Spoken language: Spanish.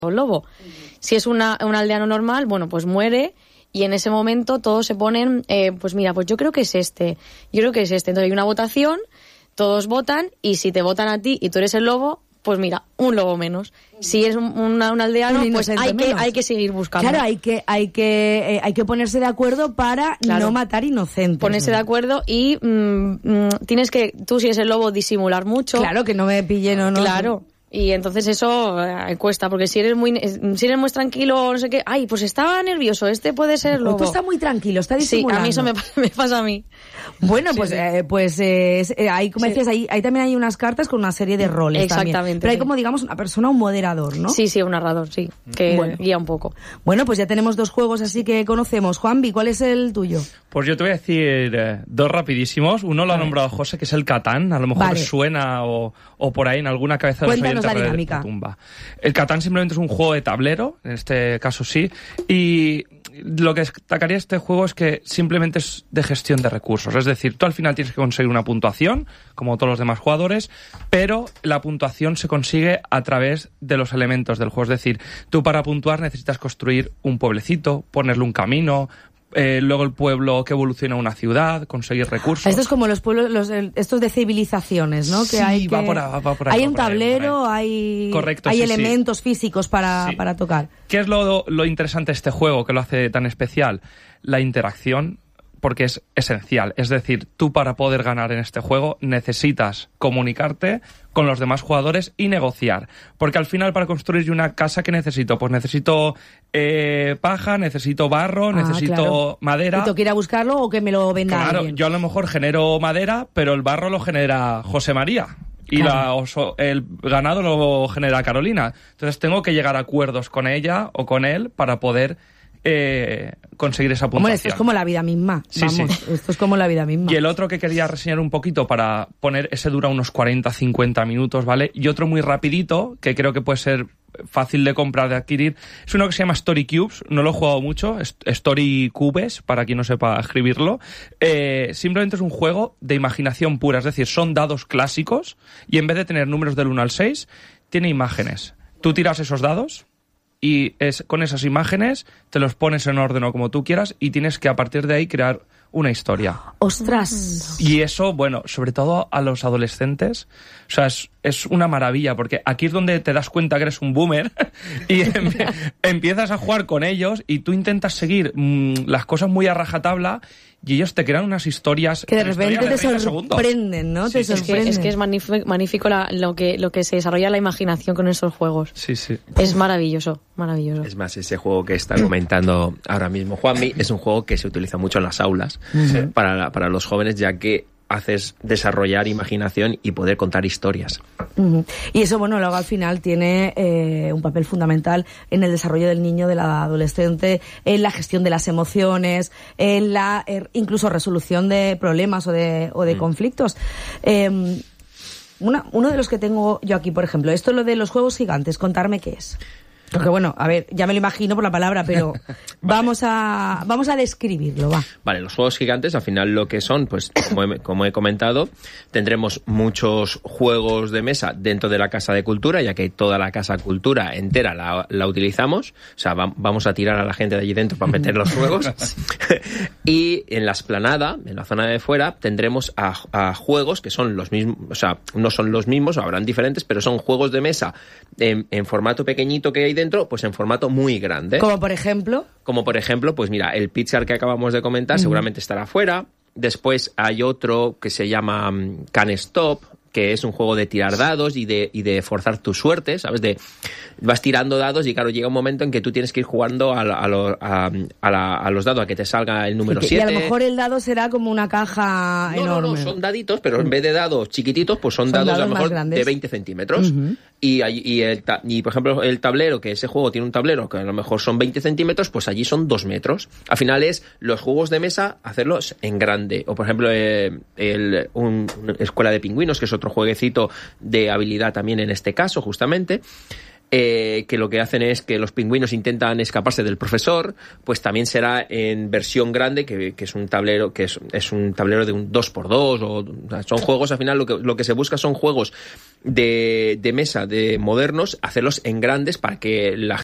lobo. Si es un aldeano normal, bueno, pues muere y en ese momento todos se ponen, pues mira, pues yo creo que es este. Entonces hay una votación, todos votan y si te votan a ti y tú eres el lobo, pues mira, un lobo menos. Si es un aldeano, pues hay que seguir buscando. Claro, hay que ponerse de acuerdo para no matar inocentes. Ponerse de acuerdo y tienes que, tú si eres el lobo, disimular mucho. Claro, que no me pillen o no. Claro. Y entonces eso cuesta, porque si eres muy tranquilo, no sé qué, ay, pues estaba nervioso, este puede ser lobo. Tú estás muy tranquilo, está disimulando. Sí, a mí eso me pasa a mí. Bueno, pues ahí, como decías, ahí también hay unas cartas con una serie de roles. Exactamente. También. Pero hay como, digamos, una persona, un moderador, ¿no? Sí, un narrador, sí, que guía un poco. Bueno, pues ya tenemos 2 juegos así que conocemos. Juanvi, ¿cuál es el tuyo? Pues yo te voy a decir 2 rapidísimos. Uno lo ha nombrado José, que es el Catán. A lo mejor suena o por ahí en alguna cabeza de los oyentes. Cuéntanos la dinámica. El Catán simplemente es un juego de tablero, en este caso sí, y lo que destacaría este juego es que simplemente es de gestión de recursos, es decir, tú al final tienes que conseguir una puntuación, como todos los demás jugadores, pero la puntuación se consigue a través de los elementos del juego, es decir, tú para puntuar necesitas construir un pueblecito, ponerle un camino, luego el pueblo que evoluciona a una ciudad, conseguir recursos. Esto es como los pueblos, estos de civilizaciones, ¿no? Que sí, va por ahí. Hay un tablero, hay elementos físicos para tocar. ¿Qué es lo interesante de este juego que lo hace tan especial? La interacción, porque es esencial. Es decir, tú para poder ganar en este juego necesitas comunicarte con los demás jugadores y negociar. Porque al final, para construir una casa, ¿qué necesito? Pues necesito paja, necesito barro, necesito madera. ¿Y tengo que ir a buscarlo o que me lo venda alguien? Claro, yo a lo mejor genero madera, pero el barro lo genera José María. Y el ganado lo genera Carolina. Entonces tengo que llegar a acuerdos con ella o con él para poder conseguir esa puntuación. Hombre, esto es como la vida misma. Esto es como la vida misma. Y el otro que quería reseñar un poquito para poner, ese dura unos 40-50 minutos, ¿vale? Y otro muy rapidito, que creo que puede ser fácil de comprar, de adquirir, es uno que se llama Story Cubes. No lo he jugado mucho, Story Cubes, para quien no sepa escribirlo. Simplemente es un juego de imaginación pura, es decir, son dados clásicos y en vez de tener números del 1 al 6, tiene imágenes. Tú tiras esos dados y con esas imágenes te los pones en orden o como tú quieras y tienes que a partir de ahí crear una historia. ¡Ostras! Y eso, bueno, sobre todo a los adolescentes, o sea, es una maravilla, porque aquí es donde te das cuenta que eres un boomer y empiezas a jugar con ellos y tú intentas seguir las cosas muy a rajatabla y ellos te crean unas historias que de repente te sorprenden, ¿no? Sí, es que es magnífico lo que se desarrolla la imaginación con esos juegos. Sí. Es maravilloso. Es más, ese juego que está comentando ahora mismo Juanmi es un juego que se utiliza mucho en las aulas para los jóvenes, ya que haces desarrollar imaginación y poder contar historias. Y eso, bueno, luego al final tiene un papel fundamental en el desarrollo del niño, del adolescente, en la gestión de las emociones, en la incluso resolución de problemas o de conflictos. Uno de los que tengo yo aquí, por ejemplo, esto es lo de los juegos gigantes, contarme qué es. Porque bueno, a ver, ya me lo imagino por la palabra, pero vamos a describirlo, va. Vale, los juegos gigantes al final lo que son, pues como he comentado, tendremos muchos juegos de mesa dentro de la Casa de Cultura, ya que toda la Casa Cultura entera la utilizamos, o sea, vamos a tirar a la gente de allí dentro para meter los juegos. Y en la explanada, en la zona de fuera, tendremos a juegos que son los mismos, o sea, no son los mismos, habrán diferentes, pero son juegos de mesa en formato pequeñito que hay dentro, pues en formato muy grande. ¿Como por ejemplo? Como por ejemplo, pues mira, el Pixar que acabamos de comentar seguramente estará fuera. Después hay otro que se llama Can Stop, que es un juego de tirar dados y de forzar tu suerte, ¿sabes? Vas tirando dados y claro, llega un momento en que tú tienes que ir jugando a los dados a que te salga el número 7. Y a lo mejor el dado será como una caja enorme. No, son daditos, pero en vez de dados chiquititos, pues son dados a lo mejor de 20 centímetros. Y por ejemplo, el tablero, que ese juego tiene un tablero que a lo mejor son 20 centímetros, pues allí son 2 metros. Al final es los juegos de mesa, hacerlos en grande. O por ejemplo, una Escuela de Pingüinos, que es otro jueguecito de habilidad también en este caso, justamente. Que lo que hacen es que los pingüinos intentan escaparse del profesor, pues también será en versión grande, que es un tablero que es un tablero de un 2x2, son juegos, al final lo que se busca son juegos de mesa de modernos, hacerlos en grandes para que